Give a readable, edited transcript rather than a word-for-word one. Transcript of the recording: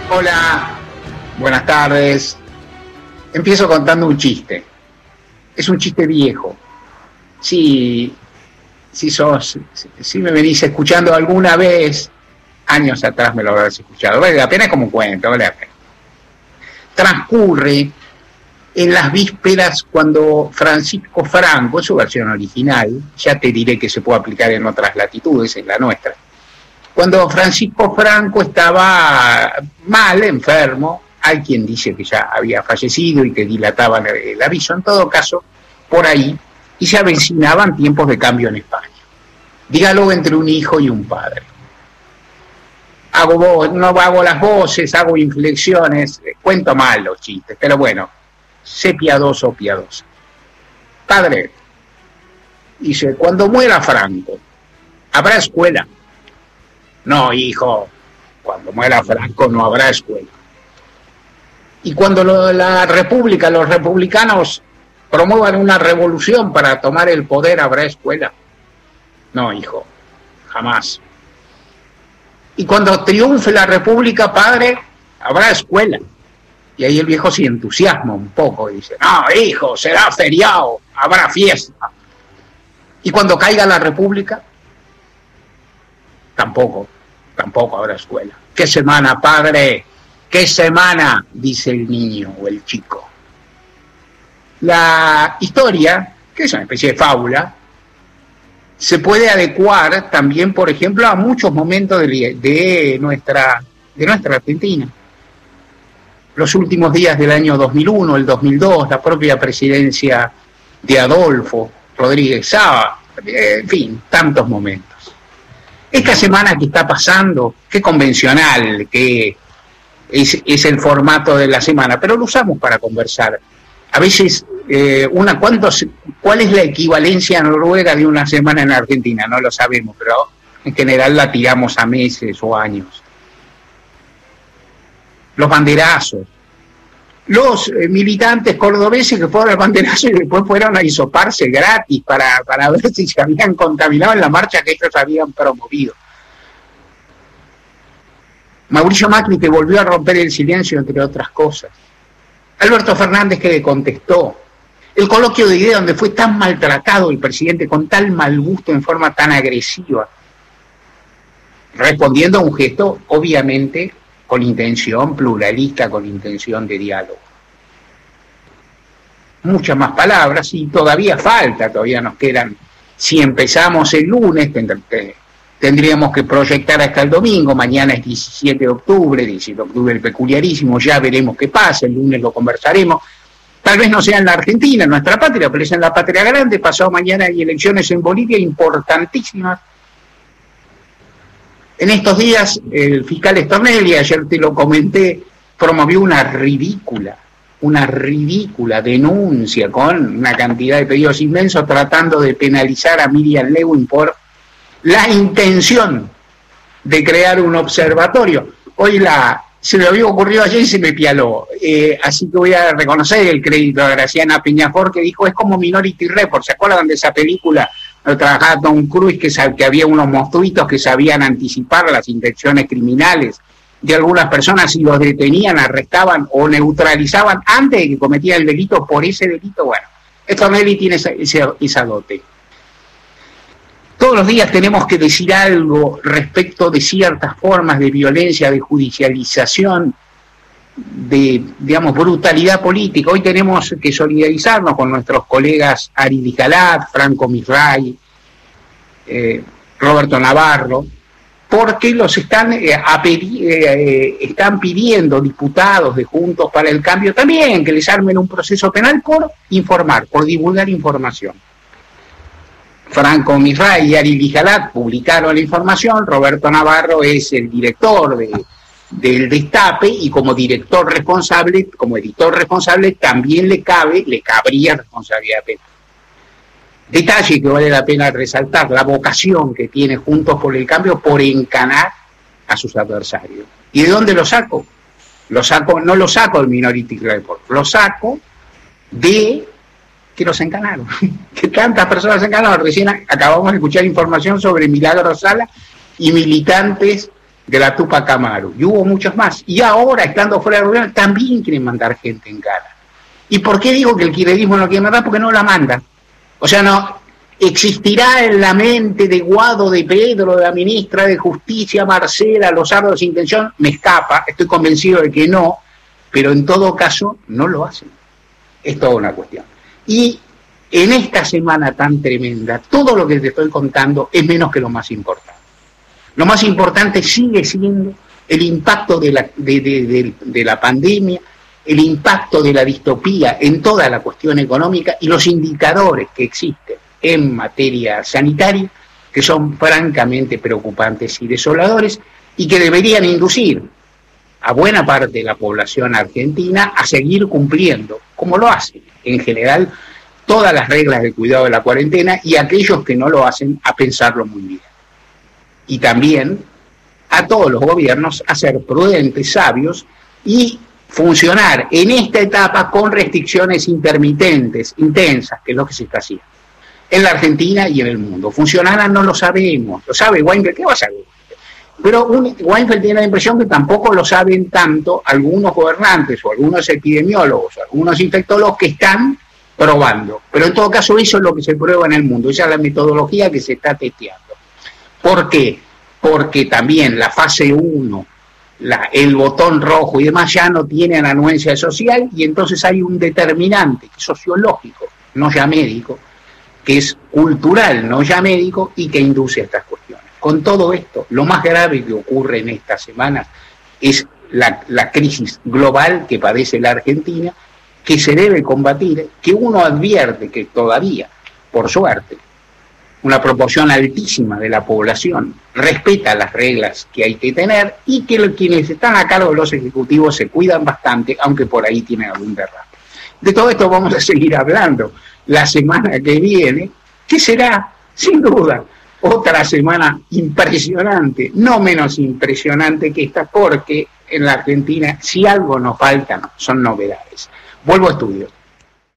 Hola, buenas tardes. Empiezo contando un chiste. Es un chiste viejo. Si me venís escuchando alguna vez, años atrás me lo habrás escuchado. Vale la pena como cuento, vale la pena. Transcurre en las vísperas cuando Francisco Franco, en su versión original, ya te diré que se puede aplicar en otras latitudes, en la nuestra, cuando Francisco Franco estaba mal, enfermo, hay quien dice que ya había fallecido y que dilataban el aviso, en todo caso, por ahí, y se avecinaban tiempos de cambio en España. Diálogo entre un hijo y un padre. No hago las voces, hago inflexiones, cuento mal los chistes, pero bueno, sé piadoso o piadosa. Padre, dice, cuando muera Franco, ¿habrá escuela? No, hijo, cuando muera Franco no habrá escuela. Y cuando la República, los republicanos promuevan una revolución para tomar el poder, ¿habrá escuela? No, hijo, jamás. Y cuando triunfe la República, padre, habrá escuela. Y ahí el viejo se entusiasma un poco y dice, no, hijo, será feriado, habrá fiesta. Y cuando caiga la República, tampoco habrá escuela. ¿Qué semana, padre? ¿Qué semana? Dice el niño o el chico. La historia, que es una especie de fábula, se puede adecuar también, por ejemplo, a muchos momentos de nuestra Argentina. Los últimos días del año 2001, el 2002, la propia presidencia de Adolfo Rodríguez Saba, en fin, tantos momentos. Esta semana que está pasando, qué convencional que es el formato de la semana, pero lo usamos para conversar. A veces, ¿cuál es la equivalencia noruega de una semana en Argentina? No lo sabemos, pero en general la tiramos a meses o años. Los banderazos. Los militantes cordobeses que fueron al banderazo y después fueron a hisoparse gratis para ver si se habían contaminado en la marcha que ellos habían promovido. Mauricio Macri, que volvió a romper el silencio, entre otras cosas. Alberto Fernández, que le contestó. El coloquio de ideas donde fue tan maltratado el presidente, con tal mal gusto, en forma tan agresiva, respondiendo a un gesto, obviamente, con intención pluralista, con intención de diálogo. Muchas más palabras y todavía nos quedan. Si empezamos el lunes, tendríamos que proyectar hasta el domingo. Mañana es 17 de octubre el peculiarísimo, ya veremos qué pasa, el lunes lo conversaremos. Tal vez no sea en la Argentina, en nuestra patria, pero es en la patria grande. Pasado mañana hay elecciones en Bolivia importantísimas. En estos días, el fiscal Stornelli, ayer te lo comenté, promovió una ridícula denuncia con una cantidad de pedidos inmensos tratando de penalizar a Miriam Lewin por la intención de crear un observatorio. Hoy se me había ocurrido ayer y se me pialó, así que voy a reconocer el crédito a Graciana Peñafort, que dijo, es como Minority Report. ¿Se acuerdan de esa película? Trabajaba Tom Cruise, que había unos monstruitos que sabían anticipar las intenciones criminales de algunas personas y los detenían, arrestaban o neutralizaban antes de que cometían el delito por ese delito. Bueno, Stornelli tiene esa dote. Todos los días tenemos que decir algo respecto de ciertas formas de violencia, de judicialización, de, brutalidad política. Hoy tenemos que solidarizarnos con nuestros colegas Ari Lijalat, Franco Misray, Roberto Navarro, porque los están pidiendo diputados de Juntos para el Cambio también que les armen un proceso penal por informar, por divulgar información. Franco Misray y Ari Lijalat publicaron la información. Roberto Navarro es el director del Destape y como editor responsable también le cabría responsabilidad penal. Detalle que vale la pena resaltar, la vocación que tiene Juntos por el Cambio por encanar a sus adversarios. ¿Y de dónde lo saco? No lo saco del Minority Report, lo saco de que los encanaron, que tantas personas se encanaron. Recién acabamos de escuchar información sobre Milagro Sala y militantes de la Tupac Amaru, y hubo muchos más. Y ahora, estando fuera del gobierno, también quieren mandar gente en cara. ¿Y por qué digo que el kirchnerismo no quiere mandar? Porque no la manda. O sea, no existirá en la mente de Guado, de Pedro, de la ministra de Justicia, Marcela, Lozardo, de intención, me escapa, estoy convencido de que no, pero en todo caso no lo hacen. Es toda una cuestión. Y en esta semana tan tremenda, todo lo que te estoy contando es menos que lo más importante. Lo más importante sigue siendo el impacto de la pandemia, el impacto de la distopía en toda la cuestión económica y los indicadores que existen en materia sanitaria, que son francamente preocupantes y desoladores y que deberían inducir a buena parte de la población argentina a seguir cumpliendo, como lo hacen en general, todas las reglas de cuidado de la cuarentena, y aquellos que no lo hacen a pensarlo muy bien. Y también a todos los gobiernos a ser prudentes, sabios y funcionar en esta etapa con restricciones intermitentes, intensas, que es lo que se está haciendo en la Argentina y en el mundo. ¿Funcionarán? No lo sabemos. ¿Lo sabe Weinfeld? ¿Qué va a saber? Pero Weinfeld tiene la impresión que tampoco lo saben tanto algunos gobernantes o algunos epidemiólogos o algunos infectólogos que están probando. Pero en todo caso eso es lo que se prueba en el mundo, esa es la metodología que se está testeando. ¿Por qué? Porque también la fase 1, el botón rojo y demás ya no tienen anuencia social, y entonces hay un determinante sociológico, no ya médico, que es cultural, no ya médico, y que induce a estas cuestiones. Con todo esto, lo más grave que ocurre en estas semanas es la crisis global que padece la Argentina, que se debe combatir, que uno advierte que todavía, por suerte, una proporción altísima de la población respeta las reglas que hay que tener, y que quienes están a cargo de los ejecutivos se cuidan bastante, aunque por ahí tienen algún derrame. De todo esto vamos a seguir hablando la semana que viene, que será, sin duda, otra semana impresionante, no menos impresionante que esta, porque en la Argentina, si algo nos falta, son novedades. Vuelvo a estudio.